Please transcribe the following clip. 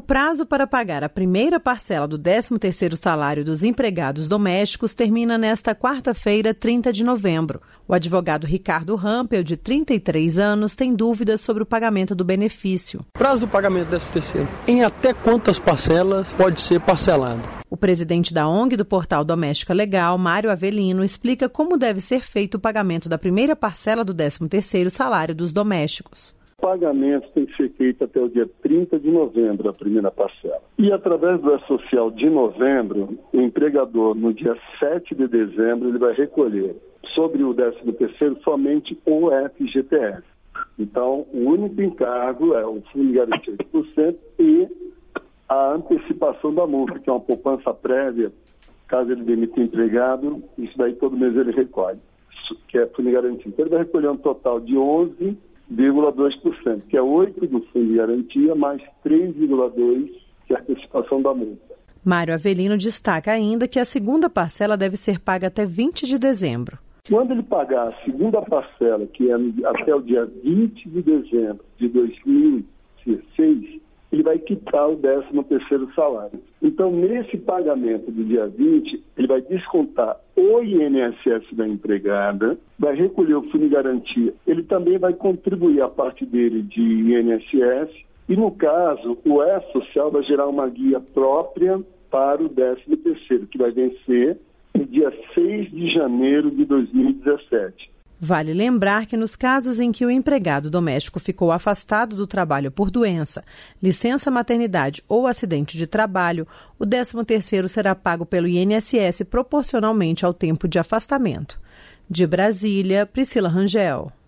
prazo para pagar a primeira parcela do 13º salário dos empregados domésticos termina nesta quarta-feira, 30 de novembro. O advogado Ricardo Rampel, de 33 anos, tem dúvidas sobre o pagamento do benefício. Prazo do pagamento do 13º. Em até quantas parcelas pode ser parcelado? O presidente da ONG do Portal Doméstica Legal, Mário Avelino, explica como deve ser feito o pagamento da primeira parcela do 13º salário dos domésticos. O pagamento tem que ser feito até o dia 30 de novembro, a primeira parcela. E através do E-Social de novembro, o empregador, no dia 7 de dezembro, ele vai recolher sobre o 13º somente o FGTS. Então, o único encargo é o fundo de garantia de 8% e a antecipação da multa, que é uma poupança prévia, caso ele demita o empregado, isso daí todo mês ele recolhe, que é fundo de garantia. Então, ele vai recolher um total de 11,2%, que é 8% do fundo de garantia, mais 3,2%, que é a antecipação da multa. Mário Avelino destaca ainda que a segunda parcela deve ser paga até 20 de dezembro. Quando ele pagar a segunda parcela, que é até o dia 20 de dezembro de 2016, ele vai quitar o 13º salário. Então, nesse pagamento do dia 20, ele vai descontar o INSS da empregada, vai recolher o fundo de garantia. Ele também vai contribuir a parte dele de INSS e, no caso, o E-Social vai gerar uma guia própria para o 13º, que vai vencer no dia 6 de janeiro de 2017. Vale lembrar que nos casos em que o empregado doméstico ficou afastado do trabalho por doença, licença maternidade ou acidente de trabalho, o 13º será pago pelo INSS proporcionalmente ao tempo de afastamento. De Brasília, Priscila Rangel.